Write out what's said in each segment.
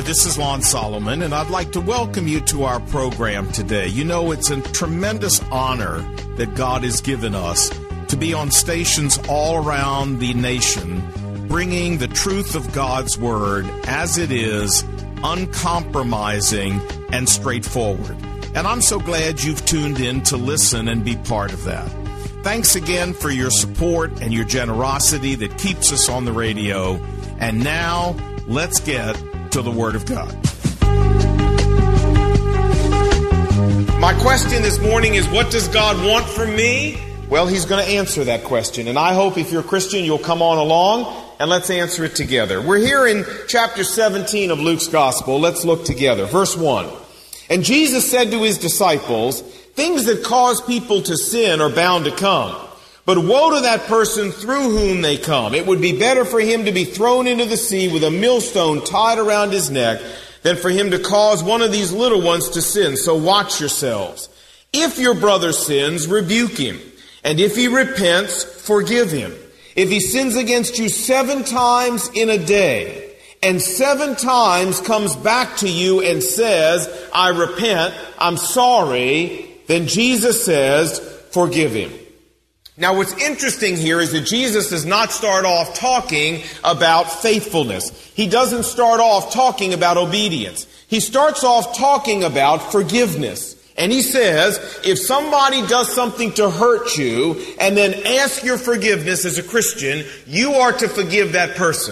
this is Lon Solomon, and I'd like to welcome you to our program today. You know, it's a tremendous honor that God has given us to be on stations all around the nation, bringing the truth of God's Word as it is, uncompromising and straightforward. And I'm so glad you've tuned in to listen and be part of that. Thanks again for your support and your generosity that keeps us on the radio. And now, let's get to the Word of God. My question this morning is, what does God want from me? Well, He's going to answer that question. And I hope if you're a Christian, you'll come on along and let's answer it together. We're here in chapter 17 of Luke's Gospel. Let's look together. Verse 1. And Jesus said to His disciples, things that cause people to sin are bound to come. But woe to that person through whom they come. It would be better for him to be thrown into the sea with a millstone tied around his neck than for him to cause one of these little ones to sin. So watch yourselves. If your brother sins, rebuke him. And if he repents, forgive him. If he sins against you 7 times in a day, and 7 times comes back to you and says, I repent, I'm sorry, then Jesus says, forgive him. Now, what's interesting here is that Jesus does not start off talking about faithfulness. He doesn't start off talking about obedience. He starts off talking about forgiveness. And He says, if somebody does something to hurt you and then ask your forgiveness as a Christian, you are to forgive that person.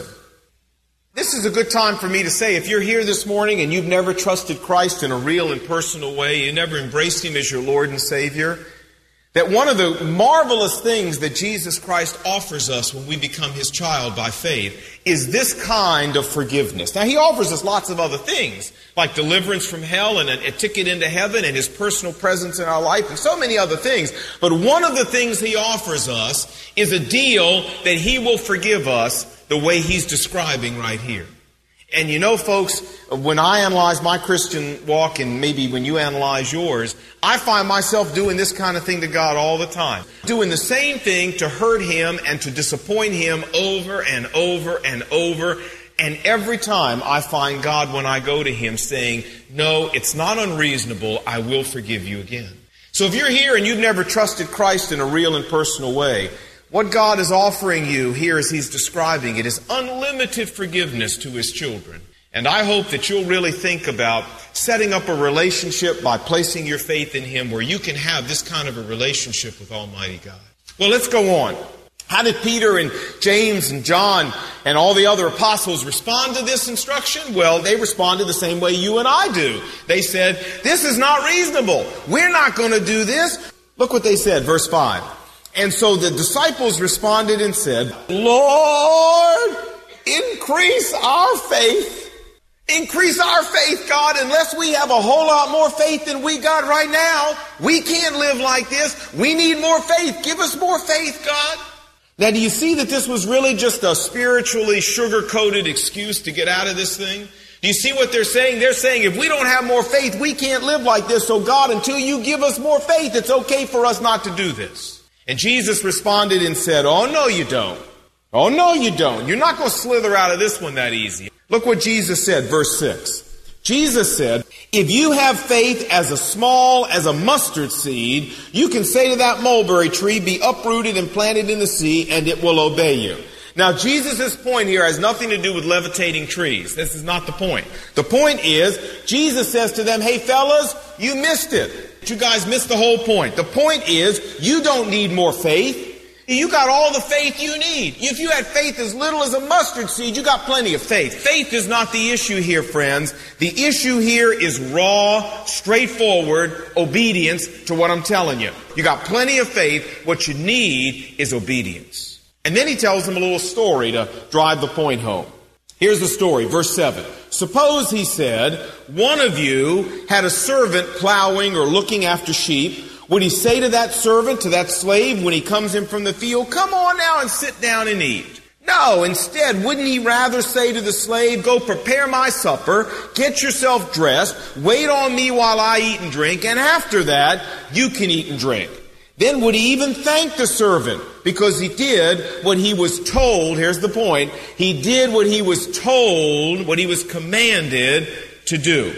This is a good time for me to say, if you're here this morning and you've never trusted Christ in a real and personal way, you never embraced Him as your Lord and Savior, that one of the marvelous things that Jesus Christ offers us when we become His child by faith is this kind of forgiveness. Now, He offers us lots of other things, like deliverance from hell and a ticket into heaven and His personal presence in our life and so many other things. But one of the things He offers us is a deal that He will forgive us the way He's describing right here. And you know, folks, when I analyze my Christian walk, and maybe when you analyze yours, I find myself doing this kind of thing to God all the time. Doing the same thing to hurt Him and to disappoint Him over and over and over. And every time I find God, when I go to Him, saying, no, it's not unreasonable, I will forgive you again. So if you're here and you've never trusted Christ in a real and personal way, what God is offering you here as He's describing it is unlimited forgiveness to His children. And I hope that you'll really think about setting up a relationship by placing your faith in Him where you can have this kind of a relationship with Almighty God. Well, let's go on. How did Peter and James and John and all the other apostles respond to this instruction? Well, they responded the same way you and I do. They said, this is not reasonable. We're not going to do this. Look what they said, verse 5. And so the disciples responded and said, Lord, increase our faith. Increase our faith, God. Unless we have a whole lot more faith than we got right now, we can't live like this. We need more faith. Give us more faith, God. Now, do you see that this was really just a spiritually sugar-coated excuse to get out of this thing? Do you see what they're saying? They're saying, if we don't have more faith, we can't live like this. So God, until you give us more faith, it's okay for us not to do this. And Jesus responded and said, oh, no, you don't. Oh, no, you don't. You're not going to slither out of this one that easy. Look what Jesus said, verse 6. Jesus said, if you have faith as small as a mustard seed, you can say to that mulberry tree, be uprooted and planted in the sea, and it will obey you. Now, Jesus' point here has nothing to do with levitating trees. This is not the point. The point is, Jesus says to them, hey, fellas, you missed it. You guys missed the whole point. The point is, you don't need more faith. You got all the faith you need. If you had faith as little as a mustard seed, you got plenty of faith. Faith is not the issue here, friends. The issue here is raw, straightforward obedience to what I'm telling you. You got plenty of faith. What you need is obedience. And then he tells them a little story to drive the point home. Here's the story, verse 7. Suppose, he said, one of you had a servant plowing or looking after sheep. Would he say to that servant, to that slave, when he comes in from the field, come on now and sit down and eat? No, instead, wouldn't he rather say to the slave, go prepare my supper, get yourself dressed, wait on me while I eat and drink, and after that, you can eat and drink. Then would he even thank the servant because he did what he was told. Here's the point. He did what he was told, what he was commanded to do.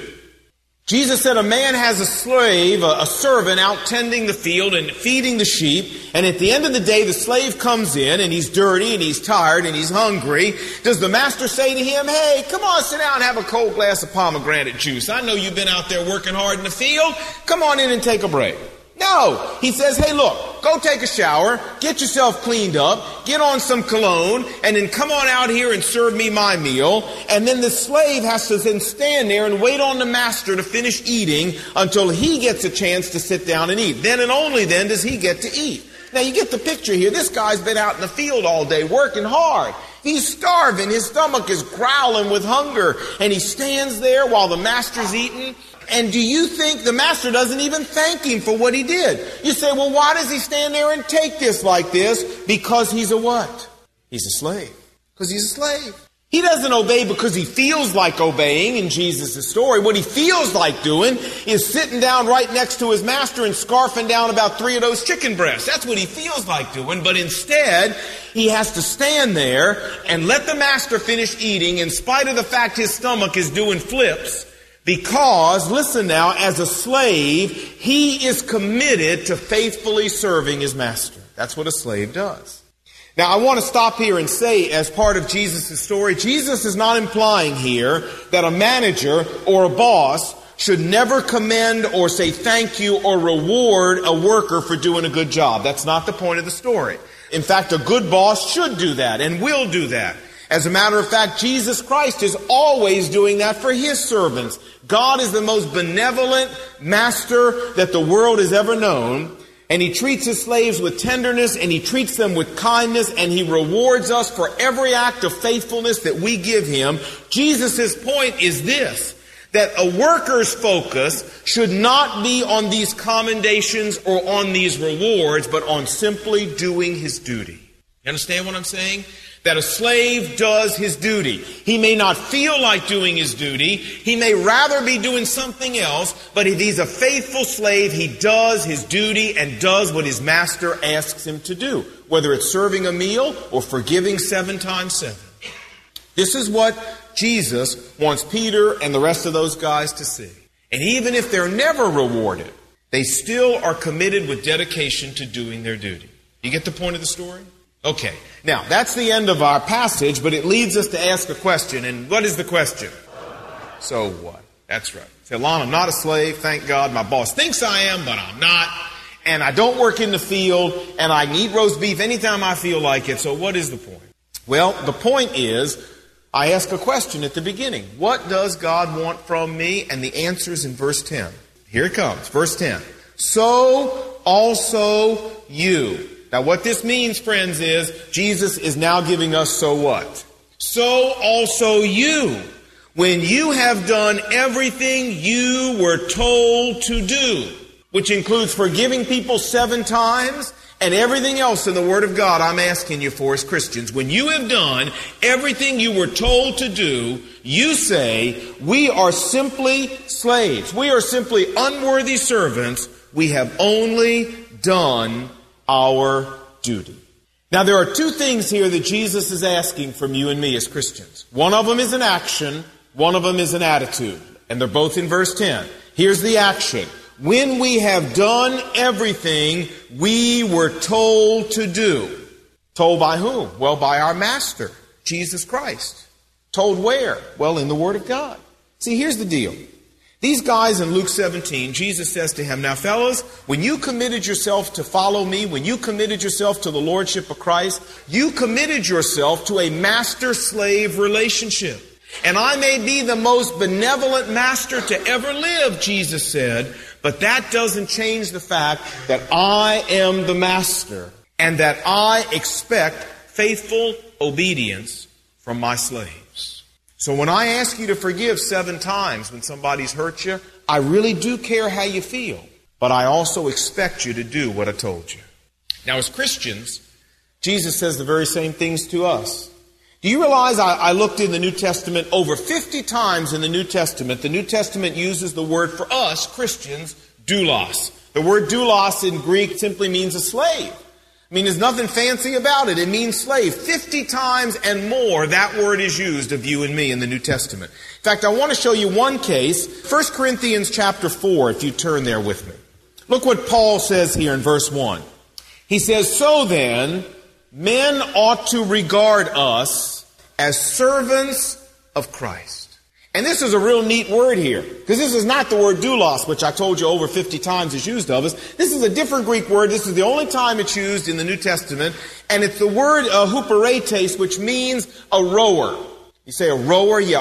Jesus said a man has a slave, a servant out tending the field and feeding the sheep. And at the end of the day, the slave comes in and he's dirty and he's tired and he's hungry. Does the master say to him, hey, come on, sit down and have a cold glass of pomegranate juice. I know you've been out there working hard in the field. Come on in and take a break. No, he says, hey, look, go take a shower, get yourself cleaned up, get on some cologne, and then come on out here and serve me my meal. And then the slave has to then stand there and wait on the master to finish eating until he gets a chance to sit down and eat. Then and only then does he get to eat. Now, you get the picture here. This guy's been out in the field all day working hard. He's starving. His stomach is growling with hunger. And he stands there while the master's eating. And do you think the master doesn't even thank him for what he did? You say, well, why does he stand there and take this like this? Because he's a what? He's a slave. Because he's a slave. He doesn't obey because he feels like obeying in Jesus' story. What he feels like doing is sitting down right next to his master and scarfing down about 3 of those chicken breasts. That's what he feels like doing. But instead, he has to stand there and let the master finish eating in spite of the fact his stomach is doing flips. Because, listen now, as a slave, he is committed to faithfully serving his master. That's what a slave does. Now, I want to stop here and say, as part of Jesus' story, Jesus is not implying here that a manager or a boss should never commend or say thank you or reward a worker for doing a good job. That's not the point of the story. In fact, a good boss should do that and will do that. As a matter of fact, Jesus Christ is always doing that for his servants. God is the most benevolent master that the world has ever known. And he treats his slaves with tenderness, and he treats them with kindness, and he rewards us for every act of faithfulness that we give him. Jesus' point is this, that a worker's focus should not be on these commendations or on these rewards, but on simply doing his duty. You understand what I'm saying? That a slave does his duty. He may not feel like doing his duty. He may rather be doing something else. But if he's a faithful slave, he does his duty and does what his master asks him to do. Whether it's serving a meal or forgiving 7 times 7. This is what Jesus wants Peter and the rest of those guys to see. And even if they're never rewarded, they still are committed with dedication to doing their duty. You get the point of the story? Okay, now that's the end of our passage, but it leads us to ask a question. And what is the question? So what? That's right. Say, Lon, I'm not a slave, thank God. My boss thinks I am, but I'm not. And I don't work in the field, and I eat roast beef anytime I feel like it. So what is the point? Well, the point is, I ask a question at the beginning. What does God want from me? And the answer is in verse 10. Here it comes, verse 10. So also you. Now what this means, friends, is Jesus is now giving us so what? So also you, when you have done everything you were told to do, which includes forgiving people 7 times and everything else in the Word of God I'm asking you for as Christians. When you have done everything you were told to do, you say, we are simply slaves. We are simply unworthy servants. We have only done our duty. Now there are 2 things here that Jesus is asking from you and me as Christians. One of them is an action, one of them is an attitude. And they're both in verse 10. Here's the action. When we have done everything we were told to do. Told by whom? Well, by our Master, Jesus Christ. Told where? Well, in the Word of God. See, here's the deal. These guys in Luke 17, Jesus says to him, now fellas, when you committed yourself to follow me, when you committed yourself to the Lordship of Christ, you committed yourself to a master-slave relationship. And I may be the most benevolent master to ever live, Jesus said, but that doesn't change the fact that I am the master and that I expect faithful obedience from my slaves. So when I ask you to forgive 7 times when somebody's hurt you, I really do care how you feel. But I also expect you to do what I told you. Now as Christians, Jesus says the very same things to us. Do you realize I looked in the New Testament over 50 times in the New Testament. The New Testament uses the word for us, Christians, doulos. The word doulos in Greek simply means a slave. I mean, there's nothing fancy about it. It means slave. 50 times and more that word is used of you and me in the New Testament. In fact, I want to show you one case. 1 Corinthians chapter 4, if you turn there with me. Look what Paul says here in verse 1. He says, "So then, men ought to regard us as servants of Christ." And this is a real neat word here, because this is not the word doulos, which I told you over 50 times is used of us. This is a different Greek word. This is the only time it's used in the New Testament. And it's the word huperetes, which means a rower. You say a rower? Yeah,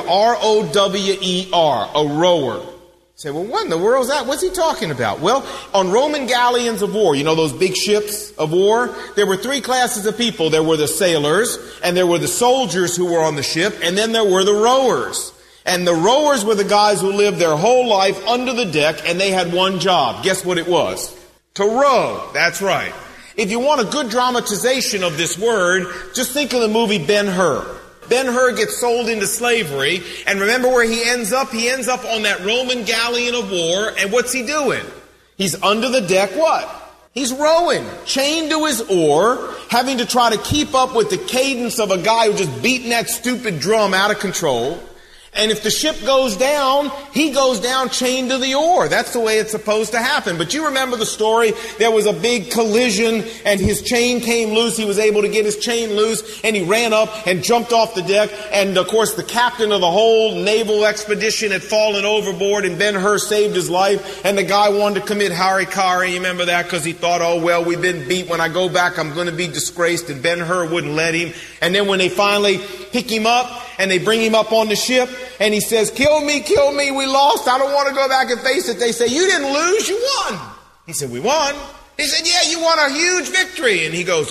R-O-W-E-R, a rower. You say, well, what in the world is that? What's he talking about? Well, on Roman galleons of war, you know those big ships of war? There were three classes of people. There were the sailors, and there were the soldiers who were on the ship, and then there were the rowers. And the rowers were the guys who lived their whole life under the deck, and they had one job. Guess what it was? To row. That's right. If you want a good dramatization of this word, just think of the movie Ben-Hur. Ben-Hur gets sold into slavery, and remember where he ends up? He ends up on that Roman galleon of war, and what's he doing? He's under the deck what? He's rowing, chained to his oar, having to try to keep up with the cadence of a guy who just beating that stupid drum out of control. And if the ship goes down, he goes down chained to the oar. That's the way it's supposed to happen. But you remember the story. There was a big collision and his chain came loose. He was able to get his chain loose and he ran up and jumped off the deck. And of course the captain of the whole naval expedition had fallen overboard and Ben-Hur saved his life. And the guy wanted to commit harikari. You remember that? Because he thought, oh well, we've been beat. When I go back, I'm going to be disgraced. And Ben-Hur wouldn't let him. And then when they finally pick him up and they bring him up on the ship, and he says, kill me, we lost. I don't want to go back and face it. They say, you didn't lose, you won. He said, we won. He said, yeah, you won a huge victory. And he goes,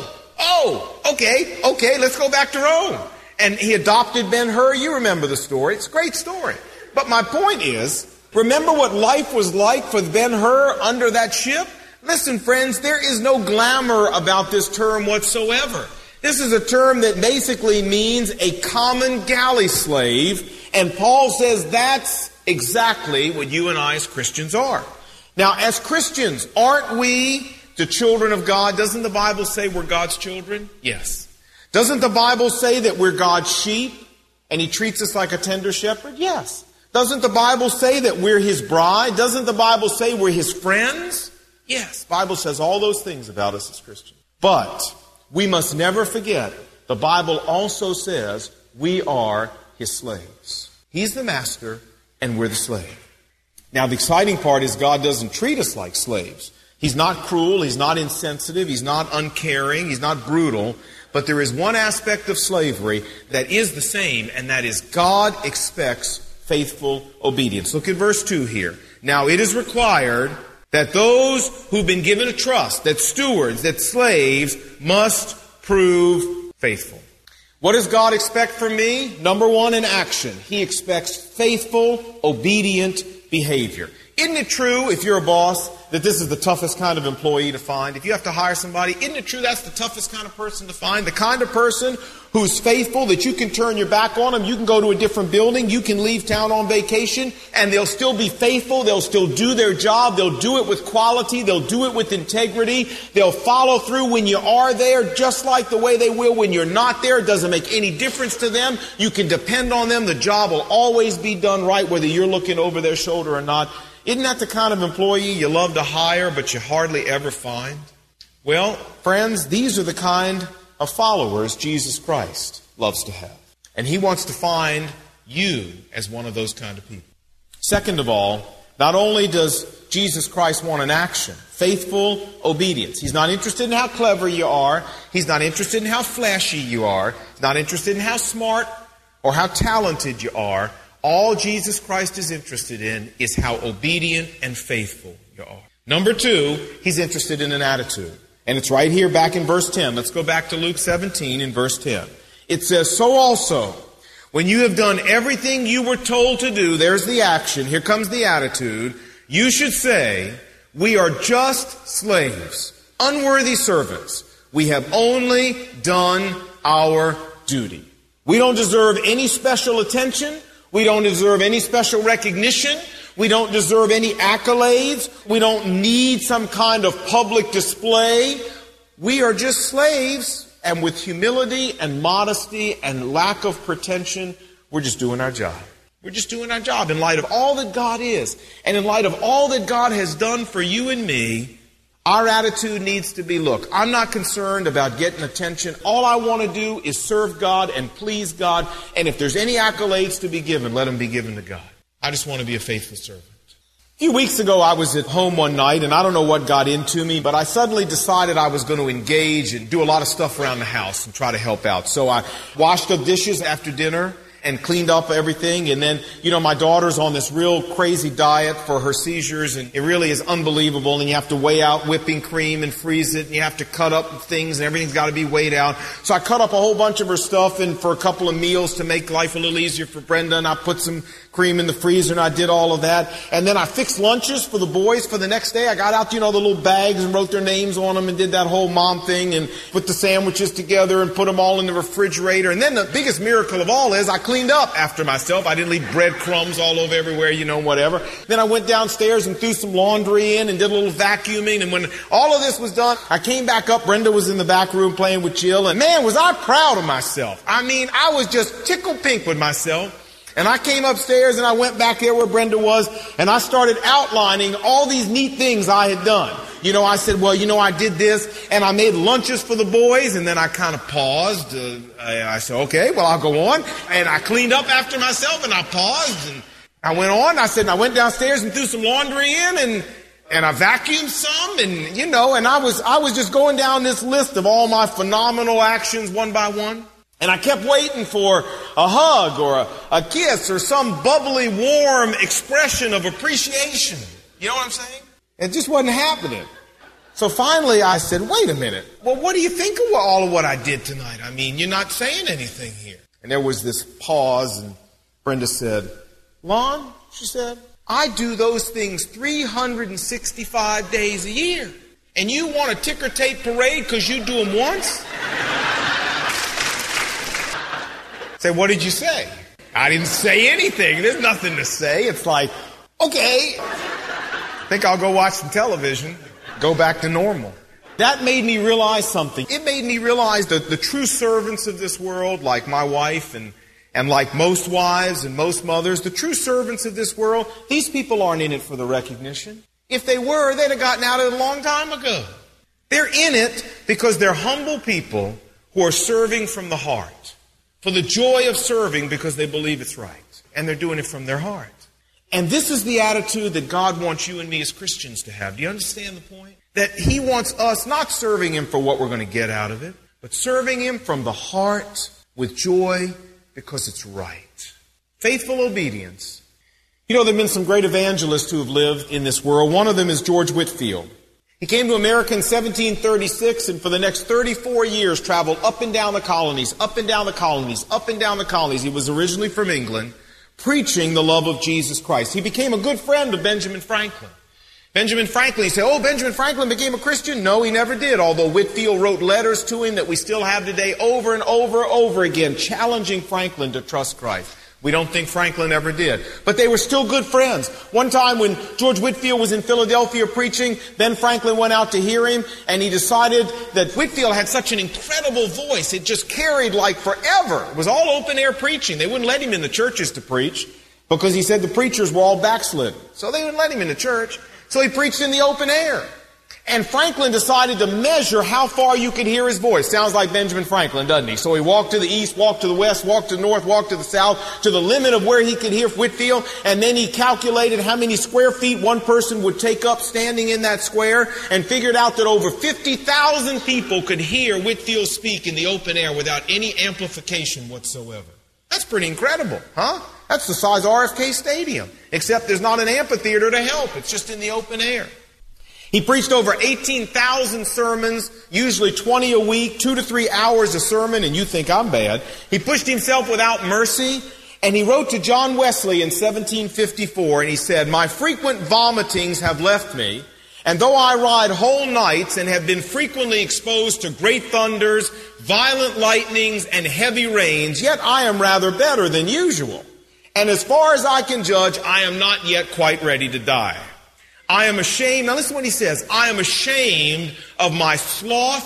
okay, let's go back to Rome. And he adopted Ben-Hur. You remember the story. It's a great story. But my point is, remember what life was like for Ben-Hur under that ship? Listen, friends, there is no glamour about this term whatsoever. This is a term that basically means a common galley slave, and Paul says that's exactly what you and I as Christians are. Now, as Christians, aren't we the children of God? Doesn't the Bible say we're God's children? Yes. Doesn't the Bible say that we're God's sheep, and He treats us like a tender shepherd? Yes. Doesn't the Bible say that we're His bride? Doesn't the Bible say we're His friends? Yes. The Bible says all those things about us as Christians. But we must never forget, the Bible also says we are His slaves. He's the master and we're the slave. Now the exciting part is God doesn't treat us like slaves. He's not cruel, He's not insensitive, He's not uncaring, He's not brutal. But there is one aspect of slavery that is the same, and that is God expects faithful obedience. Look at verse 2 here. Now it is required that those who've been given a trust, that stewards, that slaves, must prove faithful. What does God expect from me? Number one, in action. He expects faithful, obedient behavior. Isn't it true, if you're a boss, that this is the toughest kind of employee to find? If you have to hire somebody, isn't it true that's the toughest kind of person to find? The kind of person who's faithful, that you can turn your back on them, you can go to a different building, you can leave town on vacation, and they'll still be faithful, they'll still do their job, they'll do it with quality, they'll do it with integrity, they'll follow through when you are there, just like the way they will when you're not there. It doesn't make any difference to them. You can depend on them. The job will always be done right, whether you're looking over their shoulder or not. Isn't that the kind of employee you love to hire, but you hardly ever find? Well, friends, these are the kind of followers Jesus Christ loves to have. And He wants to find you as one of those kind of people. Second of all, not only does Jesus Christ want an action, faithful obedience. He's not interested in how clever you are. He's not interested in how flashy you are. He's not interested in how smart or how talented you are. All Jesus Christ is interested in is how obedient and faithful you are. Number two, He's interested in an attitude. And it's right here back in verse 10. Let's go back to Luke 17 in verse 10. It says, so also, when you have done everything you were told to do, there's the action, here comes the attitude, you should say, we are just slaves, unworthy servants. We have only done our duty. We don't deserve any special attention. We don't deserve any special recognition. We don't deserve any accolades. We don't need some kind of public display. We are just slaves, and with humility and modesty and lack of pretension, we're just doing our job. We're just doing our job in light of all that God is. And in light of all that God has done for you and me, our attitude needs to be, look, I'm not concerned about getting attention. All I want to do is serve God and please God. And if there's any accolades to be given, let them be given to God. I just want to be a faithful servant. A few weeks ago, I was at home one night, and I don't know what got into me, but I suddenly decided I was going to engage and do a lot of stuff around the house and try to help out. So I washed the dishes after dinner and cleaned up everything. And then, my daughter's on this real crazy diet for her seizures, and it really is unbelievable. And you have to weigh out whipping cream and freeze it, and you have to cut up things, and everything's got to be weighed out. So I cut up a whole bunch of her stuff and for a couple of meals to make life a little easier for Brenda, and I put some cream in the freezer, and I did all of that. And then I fixed lunches for the boys for the next day. I got out, the little bags and wrote their names on them and did that whole mom thing and put the sandwiches together and put them all in the refrigerator. And then the biggest miracle of all is I cleaned up after myself. I didn't leave breadcrumbs all over everywhere, whatever. Then I went downstairs and threw some laundry in and did a little vacuuming. And when all of this was done, I came back up. Brenda was in the back room playing with Jill. And man, was I proud of myself. I mean, I was just tickled pink with myself. And I came upstairs and I went back there where Brenda was, and I started outlining all these neat things I had done. I said, well, I did this, and I made lunches for the boys, and then I kind of paused. I said, okay, well, I'll go on. And I cleaned up after myself, and I paused, and I went on. I said, and I went downstairs and threw some laundry in, and I vacuumed some, and, and I was just going down this list of all my phenomenal actions one by one. And I kept waiting for a hug or a kiss or some bubbly, warm expression of appreciation. You know what I'm saying? It just wasn't happening. So finally I said, wait a minute. Well, what do you think of all of what I did tonight? I mean, you're not saying anything here. And there was this pause, and Brenda said, Lon, she said, I do those things 365 days a year. And you want a ticker tape parade because you do them once? Say, what did you say? I didn't say anything. There's nothing to say. It's like, okay, I think I'll go watch some television, go back to normal. That made me realize something. It made me realize that the true servants of this world, like my wife and like most wives and most mothers, the true servants of this world, these people aren't in it for the recognition. If they were, they'd have gotten out of it a long time ago. They're in it because they're humble people who are serving from the heart. For the joy of serving because they believe it's right. And they're doing it from their heart. And this is the attitude that God wants you and me as Christians to have. Do you understand the point? That He wants us not serving Him for what we're going to get out of it, but serving Him from the heart with joy because it's right. Faithful obedience. There have been some great evangelists who have lived in this world. One of them is George Whitefield. He came to America in 1736, and for the next 34 years traveled up and down the colonies, up and down the colonies, up and down the colonies. He was originally from England, preaching the love of Jesus Christ. He became a good friend of Benjamin Franklin. Benjamin Franklin, he said, Benjamin Franklin became a Christian? No, he never did, although Whitefield wrote letters to him that we still have today over and over and over again, challenging Franklin to trust Christ. We don't think Franklin ever did. But they were still good friends. One time when George Whitefield was in Philadelphia preaching, Ben Franklin went out to hear him, and he decided that Whitefield had such an incredible voice. It just carried like forever. It was all open air preaching. They wouldn't let him in the churches to preach because he said the preachers were all backslidden. So they wouldn't let him in the church. So he preached in the open air. And Franklin decided to measure how far you could hear his voice. Sounds like Benjamin Franklin, doesn't he? So he walked to the east, walked to the west, walked to the north, walked to the south, to the limit of where he could hear Whitefield. And then he calculated how many square feet one person would take up standing in that square, and figured out that over 50,000 people could hear Whitefield speak in the open air without any amplification whatsoever. That's pretty incredible, huh? That's the size of RFK Stadium, except there's not an amphitheater to help. It's just in the open air. He preached over 18,000 sermons, usually 20 a week, 2 to 3 hours a sermon, and you think I'm bad. He pushed himself without mercy, and he wrote to John Wesley in 1754, and he said, "My frequent vomitings have left me, and though I ride whole nights and have been frequently exposed to great thunders, violent lightnings, and heavy rains, yet I am rather better than usual. And as far as I can judge, I am not yet quite ready to die. I am ashamed," now listen to what he says, "I am ashamed of my sloth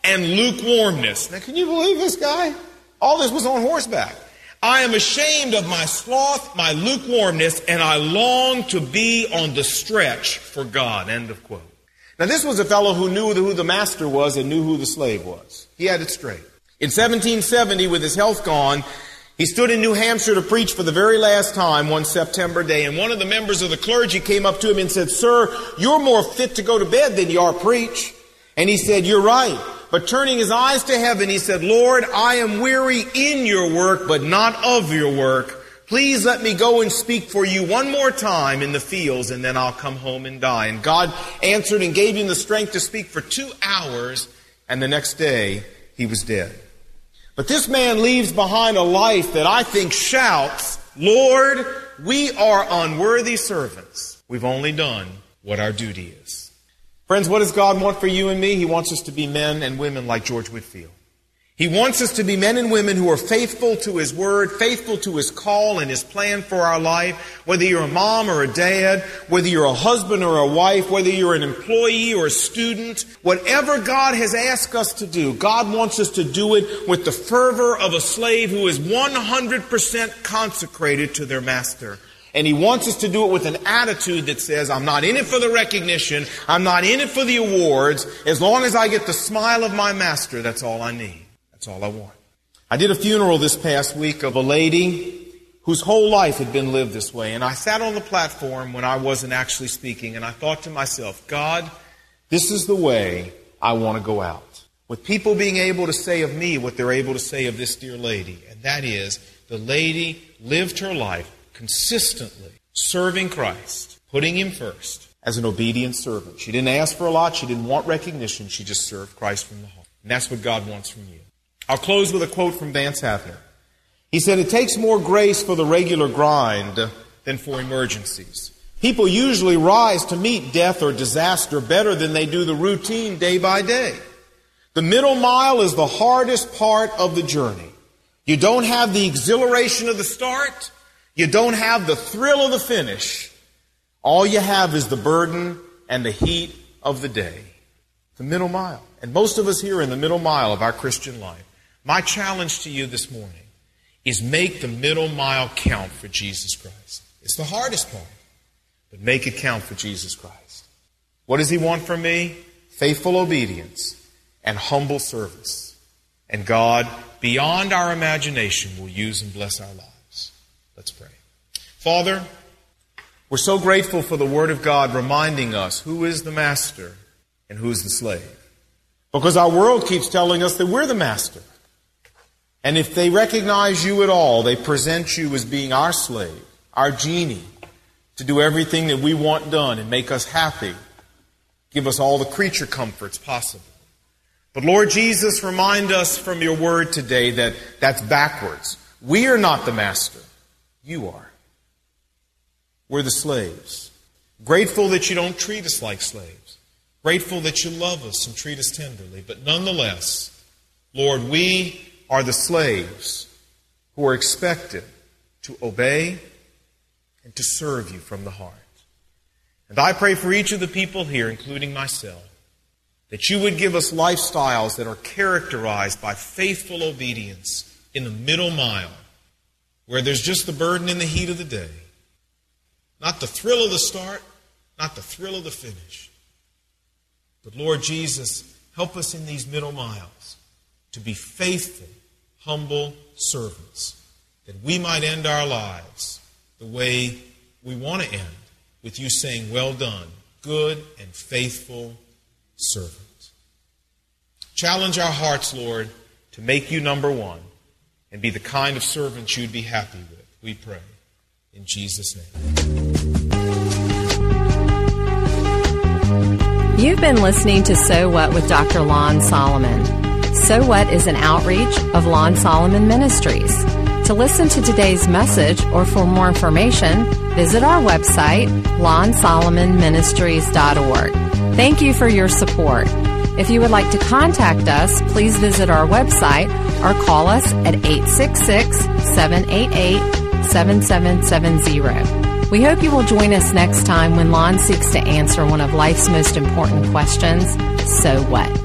and lukewarmness. Now, can you believe this guy? All this was on horseback. I am ashamed of my sloth, my lukewarmness, and I long to be on the stretch for God. End of quote. Now, this was a fellow who knew who the master was and knew who the slave was. He had it straight. In 1770, with his health gone, he stood in New Hampshire to preach for the very last time one September day, and one of the members of the clergy came up to him and said, "Sir, you're more fit to go to bed than you are preach." And he said, "You're right." But turning his eyes to heaven, he said, "Lord, I am weary in your work, but not of your work. Please let me go and speak for you one more time in the fields, and then I'll come home and die." And God answered and gave him the strength to speak for 2 hours, and the next day he was dead. But this man leaves behind a life that I think shouts, "Lord, we are unworthy servants. We've only done what our duty is." Friends, what does God want for you and me? He wants us to be men and women like George Whitefield. He wants us to be men and women who are faithful to His Word, faithful to His call and His plan for our life. Whether you're a mom or a dad, whether you're a husband or a wife, whether you're an employee or a student, whatever God has asked us to do, God wants us to do it with the fervor of a slave who is 100% consecrated to their master. And He wants us to do it with an attitude that says, I'm not in it for the recognition, I'm not in it for the awards. As long as I get the smile of my master, that's all I need. That's all I want. I did a funeral this past week of a lady whose whole life had been lived this way. And I sat on the platform when I wasn't actually speaking, and I thought to myself, God, this is the way I want to go out. With people being able to say of me what they're able to say of this dear lady. And that is, the lady lived her life consistently serving Christ, putting Him first as an obedient servant. She didn't ask for a lot. She didn't want recognition. She just served Christ from the heart. And that's what God wants from you. I'll close with a quote from Vance Havner. He said, "It takes more grace for the regular grind than for emergencies. People usually rise to meet death or disaster better than they do the routine day by day. The middle mile is the hardest part of the journey. You don't have the exhilaration of the start. You don't have the thrill of the finish. All you have is the burden and the heat of the day." The middle mile. And most of us here are in the middle mile of our Christian life. My challenge to you this morning is make the middle mile count for Jesus Christ. It's the hardest part, but make it count for Jesus Christ. What does He want from me? Faithful obedience and humble service. And God, beyond our imagination, will use and bless our lives. Let's pray. Father, we're so grateful for the Word of God reminding us who is the master and who is the slave. Because our world keeps telling us that we're the master. And if they recognize you at all, they present you as being our slave, our genie, to do everything that we want done and make us happy, give us all the creature comforts possible. But Lord Jesus, remind us from your word today that that's backwards. We are not the master. You are. We're the slaves. Grateful that you don't treat us like slaves. Grateful that you love us and treat us tenderly. But nonetheless, Lord, we are the slaves who are expected to obey and to serve you from the heart. And I pray for each of the people here, including myself, that you would give us lifestyles that are characterized by faithful obedience in the middle mile, where there's just the burden and the heat of the day. Not the thrill of the start, not the thrill of the finish. But Lord Jesus, help us in these middle miles to be faithful, humble servants, that we might end our lives the way we want to end, with you saying, well done, good and faithful servant. Challenge our hearts, Lord, to make you number one and be the kind of servants you'd be happy with, we pray. In Jesus' name. You've been listening to So What with Dr. Lon Solomon. So What is an outreach of Lon Solomon Ministries. To listen to today's message or for more information, visit our website, lonsolomonministries.org. Thank you for your support. If you would like to contact us, please visit our website or call us at 866-788-7770. We hope you will join us next time when Lon seeks to answer one of life's most important questions, so what?